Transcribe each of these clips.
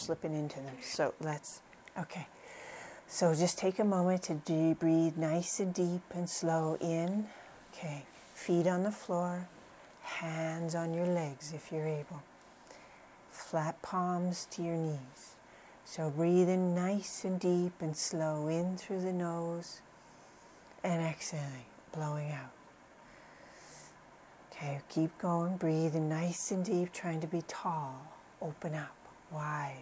slipping into them. So okay. So just take a moment to breathe nice and deep and slow in. Okay, feet on the floor, hands on your legs if you're able. Flat palms to your knees. So breathe in nice and deep and slow in through the nose and exhaling, blowing out. Okay, keep going, breathe in nice and deep, trying to be tall, open up, wide.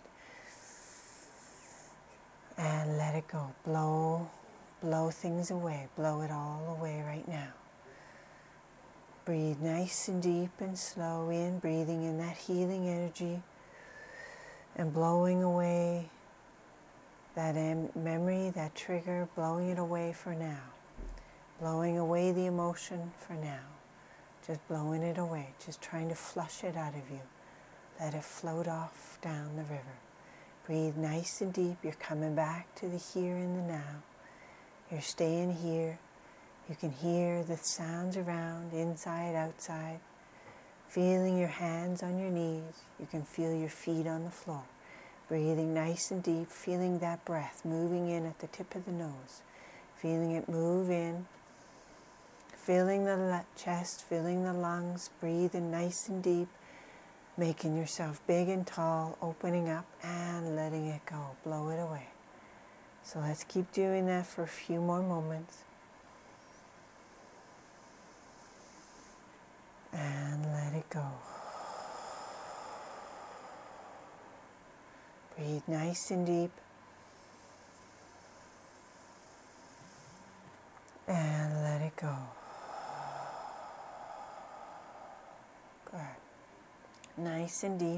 And let it go, blow things away, blow it all away right now. Breathe nice and deep and slow in, breathing in that healing energy and blowing away that memory, that trigger, blowing it away for now. Blowing away the emotion for now. Just blowing it away, just trying to flush it out of you. Let it float off down the river. Breathe nice and deep. You're coming back to the here and the now. You're staying here. You can hear the sounds around, inside, outside. Feeling your hands on your knees. You can feel your feet on the floor. Breathing nice and deep, feeling that breath moving in at the tip of the nose. Feeling it move in. Filling the chest, filling the lungs, breathing nice and deep, making yourself big and tall, opening up and letting it go, blow it away. So let's keep doing that for a few more moments. And let it go. Breathe nice and deep. And let it go. Good. Nice and deep.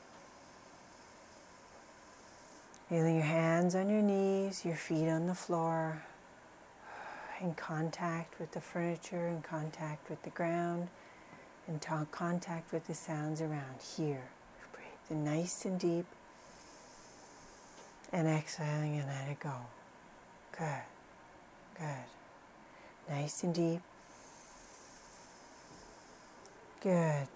Feeling your hands on your knees, your feet on the floor, in contact with the furniture, in contact with the ground, in contact with the sounds around here. Breathe nice and deep. And exhaling and let it go. Good. Good. Nice and deep. Good.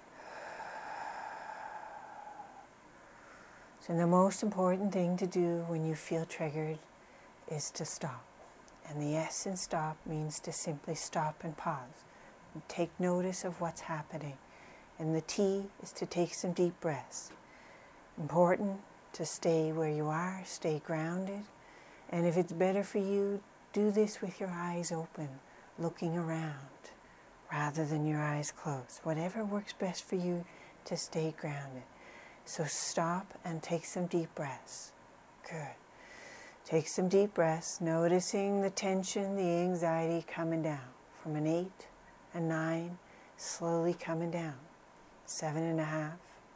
So the most important thing to do when you feel triggered is to stop. And the S in stop means to simply stop and pause. And take notice of what's happening. And the T is to take some deep breaths. Important to stay where you are, stay grounded. And if it's better for you, do this with your eyes open, looking around, rather than your eyes closed. Whatever works best for you to stay grounded. So stop and take some deep breaths. Good. Take some deep breaths, noticing the tension, the anxiety coming down. From an 8, a 9, slowly coming down. 7.5,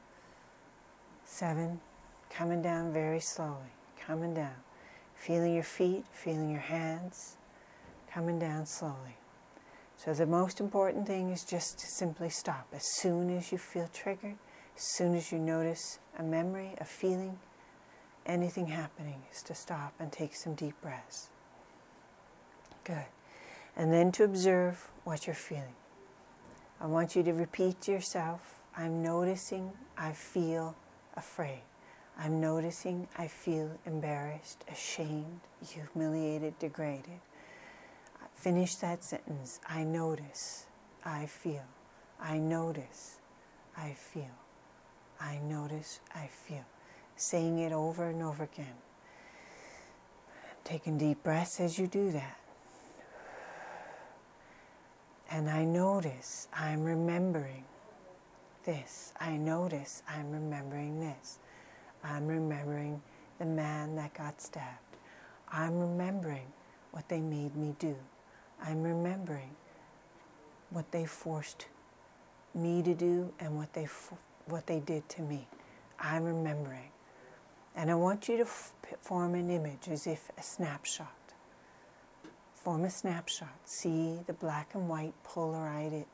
7, coming down very slowly, coming down. Feeling your feet, feeling your hands, coming down slowly. So the most important thing is just to simply stop. As soon as you feel triggered, as soon as you notice a memory, a feeling, anything happening, is to stop and take some deep breaths. Good. And then to observe what you're feeling. I want you to repeat to yourself, I'm noticing I feel afraid. I'm noticing I feel embarrassed, ashamed, humiliated, degraded. Finish that sentence. I notice, I feel. I notice, I feel. I notice, I feel. Saying it over and over again. Taking deep breaths as you do that. And I notice I'm remembering this. I notice I'm remembering this. I'm remembering the man that got stabbed. I'm remembering what they made me do. I'm remembering what they forced me to do and what they did to me. I'm remembering. And I want you to form an image as if a snapshot. Form a snapshot. See the black and white polarized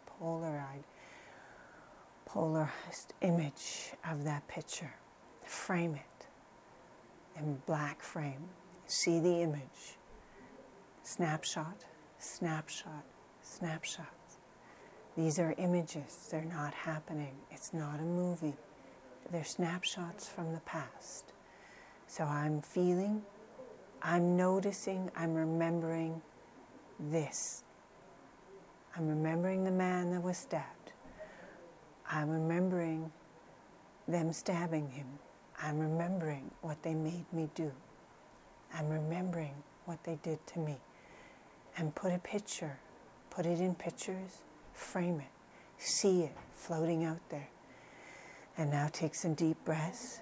image of that picture. Frame it in black frame. See the image. Snapshot, snapshot, snapshots. These are images. They're not happening. It's not a movie. They're snapshots from the past. So I'm feeling, I'm noticing, I'm remembering this. I'm remembering the man that was stabbed. I'm remembering them stabbing him. I'm remembering what they made me do. I'm remembering what they did to me. And put a picture, put it in pictures, frame it, see it floating out there. And now take some deep breaths.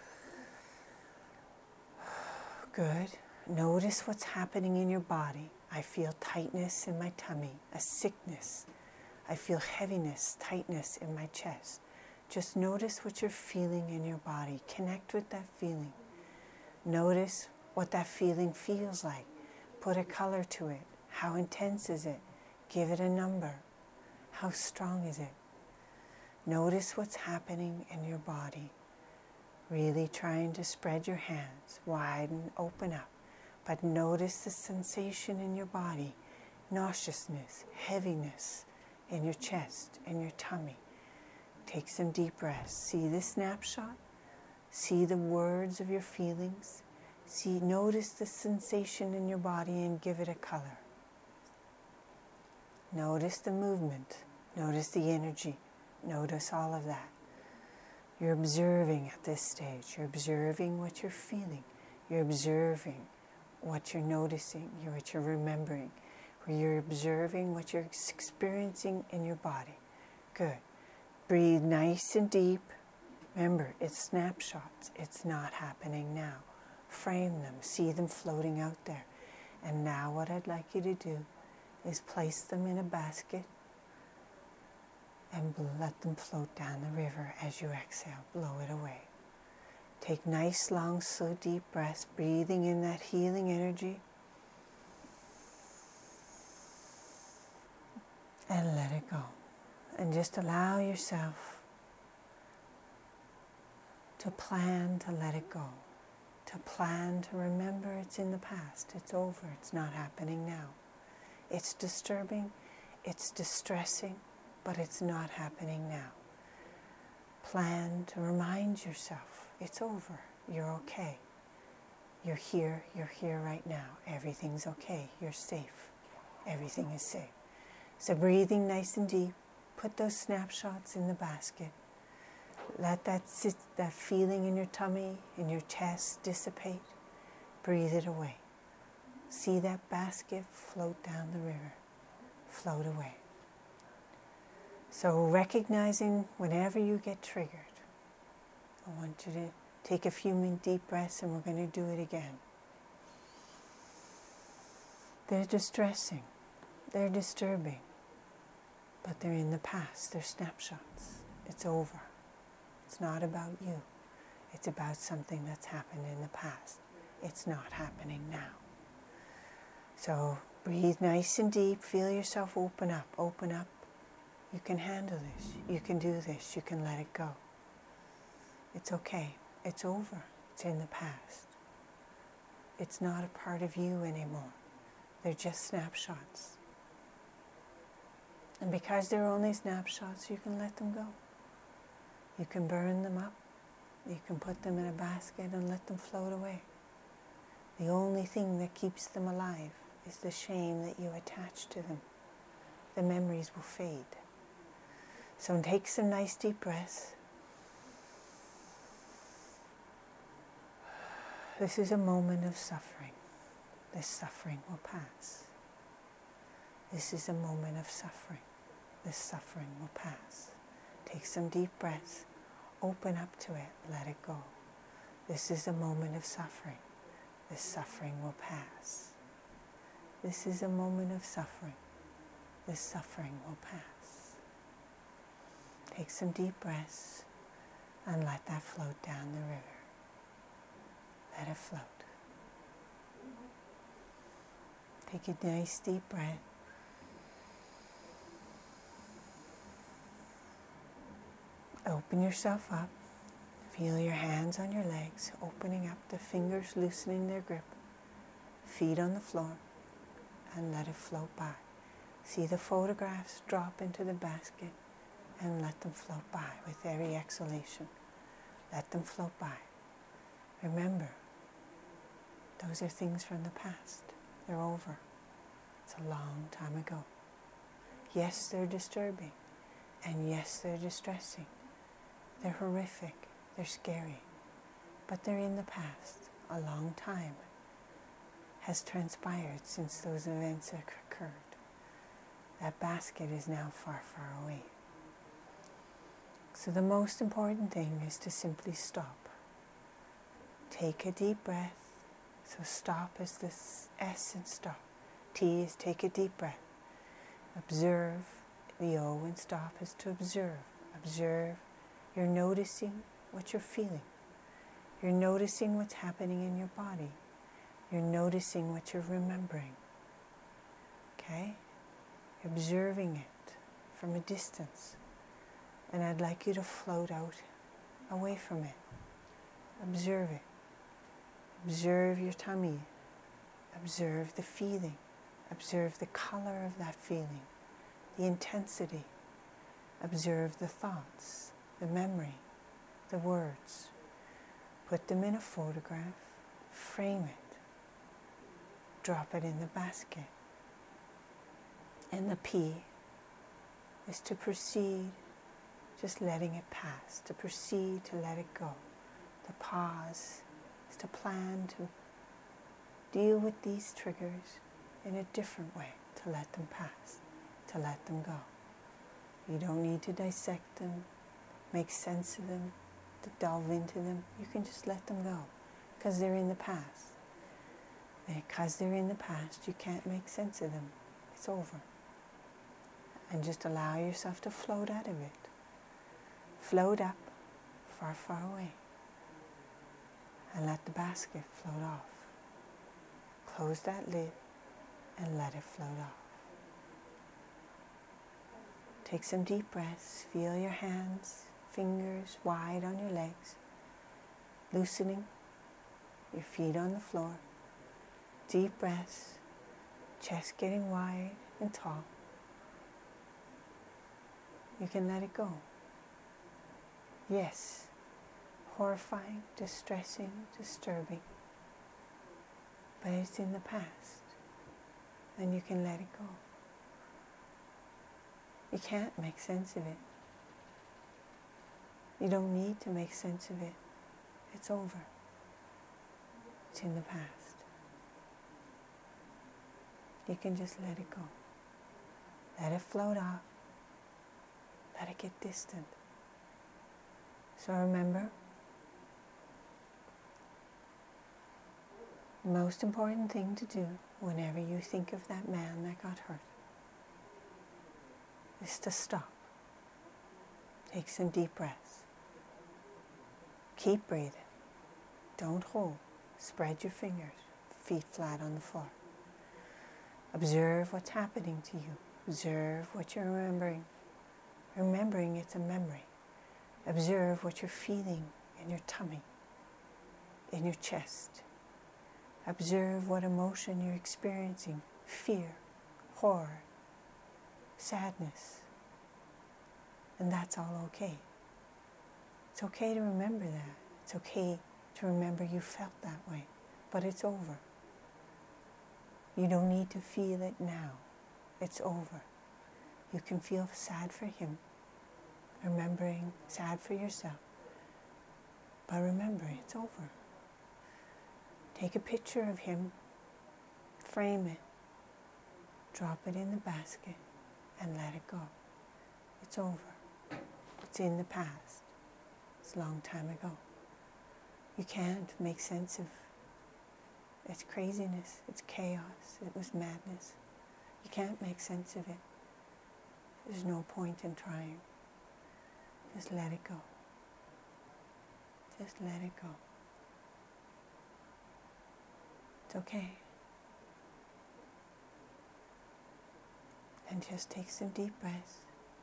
Good. Notice what's happening in your body. I feel tightness in my tummy, a sickness. I feel heaviness, tightness in my chest. Just notice what you're feeling in your body. Connect with that feeling. Notice what that feeling feels like. Put a color to it. How intense is it? Give it a number. How strong is it? Notice what's happening in your body. Really trying to spread your hands, widen, open up. But notice the sensation in your body. Nauseousness, heaviness in your chest, in your tummy. Take some deep breaths. See the snapshot. See the words of your feelings. Notice the sensation in your body and give it a color. Notice the movement. Notice the energy. Notice all of that. You're observing at this stage. You're observing what you're feeling. You're observing what you're noticing, what you're remembering. You're observing what you're experiencing in your body. Good. Breathe nice and deep. Remember, it's snapshots. It's not happening now. Frame them. See them floating out there. And now what I'd like you to do is place them in a basket and let them float down the river as you exhale. Blow it away. Take nice, long, slow, deep breaths, breathing in that healing energy. And let it go. And just allow yourself to plan to let it go. To plan to remember it's in the past. It's over. It's not happening now. It's disturbing. It's distressing. But it's not happening now. Plan to remind yourself it's over. You're okay. You're here right now. Everything's okay. You're safe. Everything is safe. So breathing nice and deep, put those snapshots in the basket. Let that feeling in your tummy, in your chest dissipate. Breathe it away. See that basket float down the river. Float away. So recognizing whenever you get triggered, I want you to take a few deep breaths and we're going to do it again. They're distressing. They're disturbing. But they're in the past. They're snapshots. It's over. It's not about you. It's about something that's happened in the past. It's not happening now. So breathe nice and deep. Feel yourself open up. Open up. You can handle this. You can do this. You can let it go. It's okay. It's over. It's in the past. It's not a part of you anymore. They're just snapshots. And because they're only snapshots, you can let them go. You can burn them up. You can put them in a basket and let them float away. The only thing that keeps them alive is the shame that you attach to them. The memories will fade. So take some nice deep breaths. This is a moment of suffering. This suffering will pass. This is a moment of suffering. This suffering will pass. Take some deep breaths. Open up to it. Let it go. This is a moment of suffering. This suffering will pass. This is a moment of suffering. This suffering will pass. Take some deep breaths and let that float down the river. Let it float. Take a nice deep breath. Open yourself up. Feel your hands on your legs, opening up, the fingers loosening their grip. Feet on the floor, and let it float by. See the photographs drop into the basket, and let them float by with every exhalation. Let them float by. Remember, Those are things from the past. They're over. It's a long time ago. Yes, they're disturbing. And yes, they're distressing. They're horrific. They're scary. But they're in the past. A long time has transpired since those events occurred. That basket is now far, far away. So the most important thing is to simply stop. Take a deep breath. So stop is the S and stop. T is take a deep breath. Observe. The O and stop is to observe. Observe. You're noticing what you're feeling. You're noticing what's happening in your body. You're noticing what you're remembering. Okay? You're observing it from a distance. And I'd like you to float out away from it. Observe it. Observe your tummy. Observe the feeling. Observe the color of that feeling, the intensity. Observe the thoughts, the memory, the words. Put them in a photograph, frame it, drop it in the basket. And the P is to proceed, just letting it pass, to proceed, to let it go. The pause is to plan to deal with these triggers in a different way, to let them pass, to let them go. You don't need to dissect them, make sense of them, to delve into them. You can just let them go, because they're in the past. Because they're in the past, you can't make sense of them. It's over. And just allow yourself to float out of it. Float up, far, far away. And let the basket float off. Close that lid and let it float off. Take some deep breaths. Feel your hands, fingers wide on your legs. Loosening your feet on the floor. Deep breaths. Chest getting wide and tall. You can let it go. Yes, horrifying, distressing, disturbing. But it's in the past. And you can let it go. You can't make sense of it. You don't need to make sense of it. It's over. It's in the past. You can just let it go. Let it float off. Let it get distant. So remember, the most important thing to do whenever you think of that man that got hurt is to stop. Take some deep breaths. Keep breathing. Don't hold. Spread your fingers, feet flat on the floor. Observe what's happening to you. Observe what you're remembering. Remembering it's a memory. Observe what you're feeling in your tummy, in your chest. Observe what emotion you're experiencing. Fear, horror, sadness. And that's all okay. It's okay to remember that. It's okay to remember you felt that way. But it's over. You don't need to feel it now. It's over. You can feel sad for him. Remembering sad for yourself. But remember, it's over. Take a picture of him. Frame it. Drop it in the basket and let it go. It's over. It's in the past. It's a long time ago. You can't make sense of its craziness, its chaos, it was madness. You can't make sense of it. There's no point in trying. Just let it go. Just let it go. It's okay. And just take some deep breaths.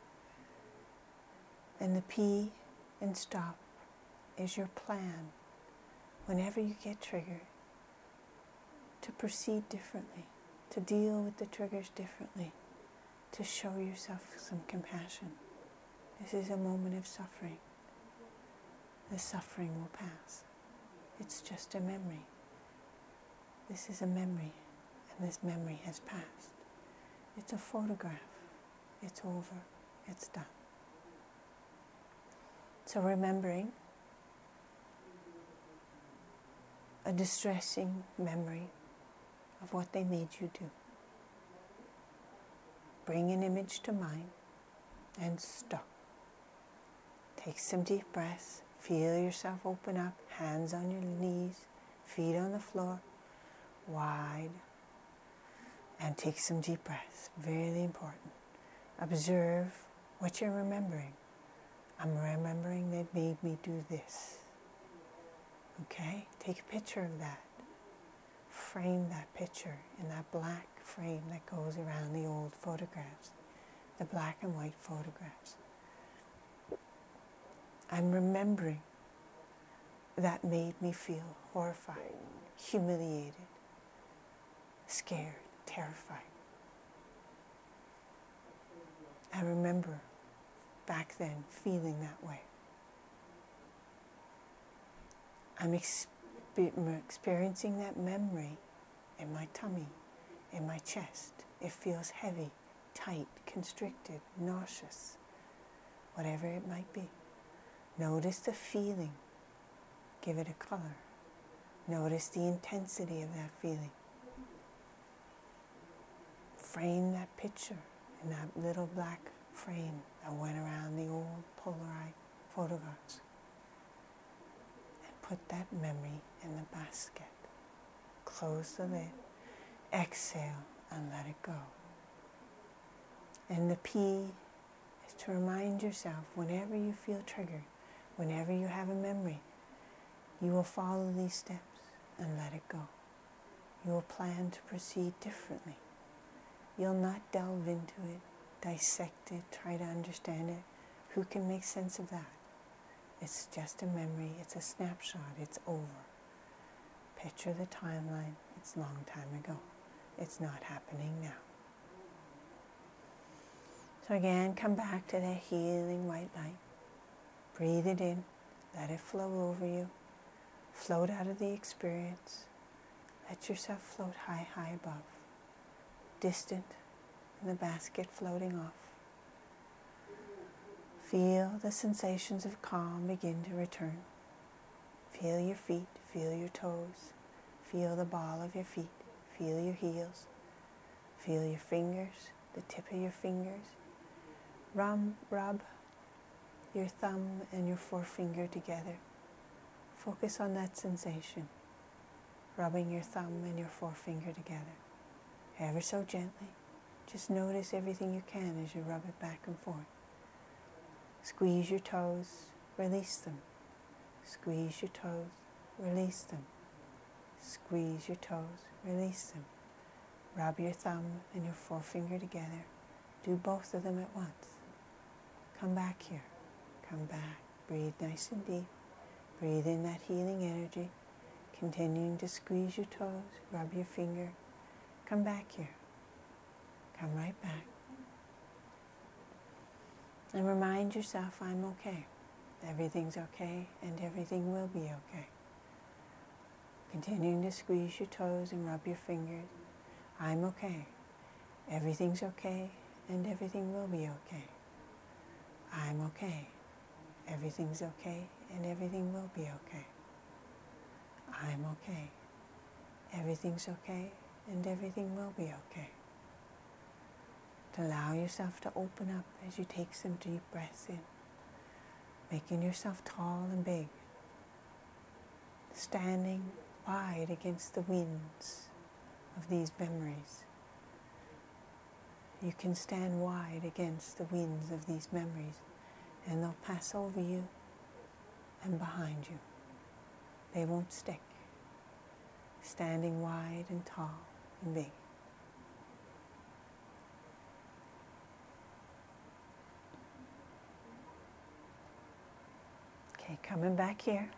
And the P in stop is your plan. Whenever you get triggered, to proceed differently, to deal with the triggers differently, to show yourself some compassion. This is a moment of suffering. The suffering will pass. It's just a memory. This is a memory, and this memory has passed. It's a photograph. It's over. It's done. So remembering a distressing memory of what they made you do. Bring an image to mind and stop. Take some deep breaths. Feel yourself open up, hands on your knees, feet on the floor, wide. And take some deep breaths, really important. Observe what you're remembering. I'm remembering they made me do this. Okay? Take a picture of that. Frame that picture in that black frame that goes around the old photographs, the black and white photographs. I'm remembering that made me feel horrified, humiliated, scared, terrified. I remember back then feeling that way. I'm experiencing that memory in my tummy, in my chest. It feels heavy, tight, constricted, nauseous, whatever it might be. Notice the feeling. Give it a color. Notice the intensity of that feeling. Frame that picture in that little black frame that went around the old Polaroid photographs. And put that memory in the basket. Close the lid. Exhale and let it go. And the P is to remind yourself whenever you feel triggered, whenever you have a memory, you will follow these steps and let it go. You will plan to proceed differently. You'll not delve into it, dissect it, try to understand it. Who can make sense of that? It's just a memory, it's a snapshot, it's over. Picture the timeline, it's a long time ago. It's not happening now. So again, come back to that healing white light. Breathe it in, let it flow over you. Float out of the experience. Let yourself float high, high above. Distant, in the basket floating off. Feel the sensations of calm begin to return. Feel your feet, feel your toes. Feel the ball of your feet, feel your heels. Feel your fingers, the tip of your fingers. Rub your thumb and your forefinger together. Focus on that sensation, rubbing your thumb and your forefinger together, ever so gently. Just notice everything you can as you rub it back and forth. Squeeze your toes, release them. Squeeze your toes, release them. Squeeze your toes, release them. Rub your thumb and your forefinger together. Do both of them at once. Come back here. Come back. Breathe nice and deep. Breathe in that healing energy, continuing to squeeze your toes, rub your finger. Come back here. Come right back. And remind yourself, I'm okay. Everything's okay, and everything will be okay. Continuing to squeeze your toes and rub your fingers. I'm okay. Everything's okay, and everything will be okay. I'm okay. Everything's okay, and everything will be okay. I'm okay. Everything's okay, and everything will be okay. To allow yourself to open up as you take some deep breaths in, making yourself tall and big, standing wide against the winds of these memories. You can stand wide against the winds of these memories, and they'll pass over you and behind you. They won't stick. Standing wide and tall and big. Okay, coming back here.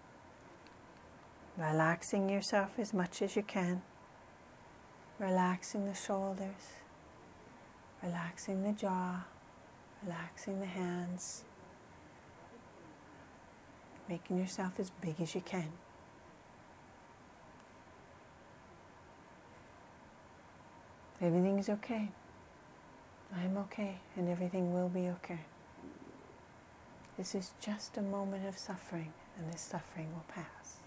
Relaxing yourself as much as you can. Relaxing the shoulders. Relaxing the jaw. Relaxing the hands. Making yourself as big as you can. Everything's okay. I'm okay, and everything will be okay. This is just a moment of suffering, and this suffering will pass.